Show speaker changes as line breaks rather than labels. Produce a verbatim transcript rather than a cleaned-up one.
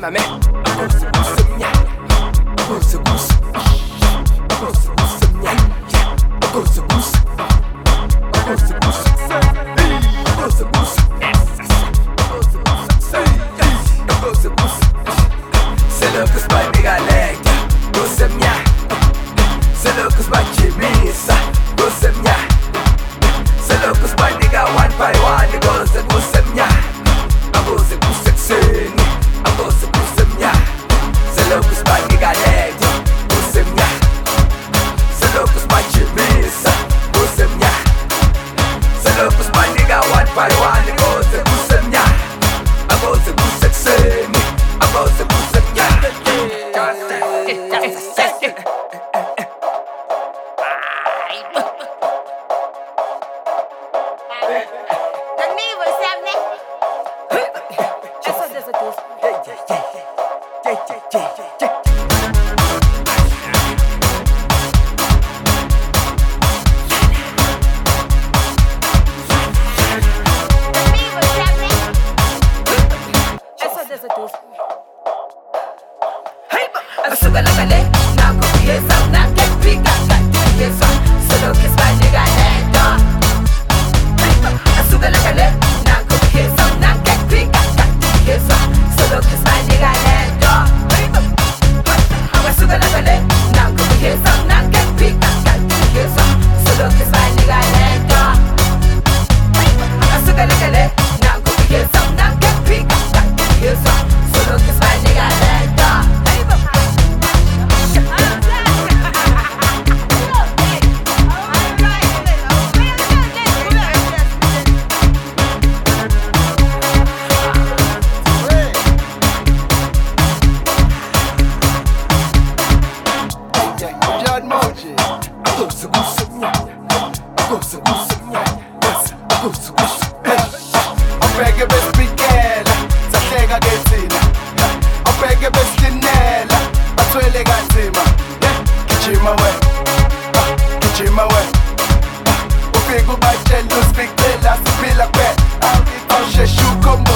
mame Akose kusumnya Akose kus Akose kusumnya Akose kus Akose kus Akose kus Akose kus C'est le kus by nigga leg Kusumnya C'est le kus by chimisa Kusumnya C'est le kus by nigga one by one Akose kusumnya Akose kusumnya Akose kusumnya C'est le kus by nigga leg Kusumnya C'est le kus by chimisa Kusumnya C'est le kus by nigga one by one Akose kusumnya Akose kusumnya Akose kusumnya
Sugar like a leg, now go be a sound, now get big, I got to be a song. So look, it's my nigga, and done. Sugar like a leg, now go be a sound, now get big, I got to be a song. So look, it's my nigga, and done. Sugar like a leg, now go be a sound, now get big, I got to be a song. So look, it's my nigga, and done. Sugar like a leg, now go be a sound, now get big, I got to be a song. So look, it's my nigga, and done.
Akose kusumnya Akose kusumnya Akose kusumnya
Abheke besibikela sahleka kethina Abheke besilinela bathwele kanzima Gijima we Gijima we Ufike ubatshela usifikela siphila kwe Awusheshe ukhomba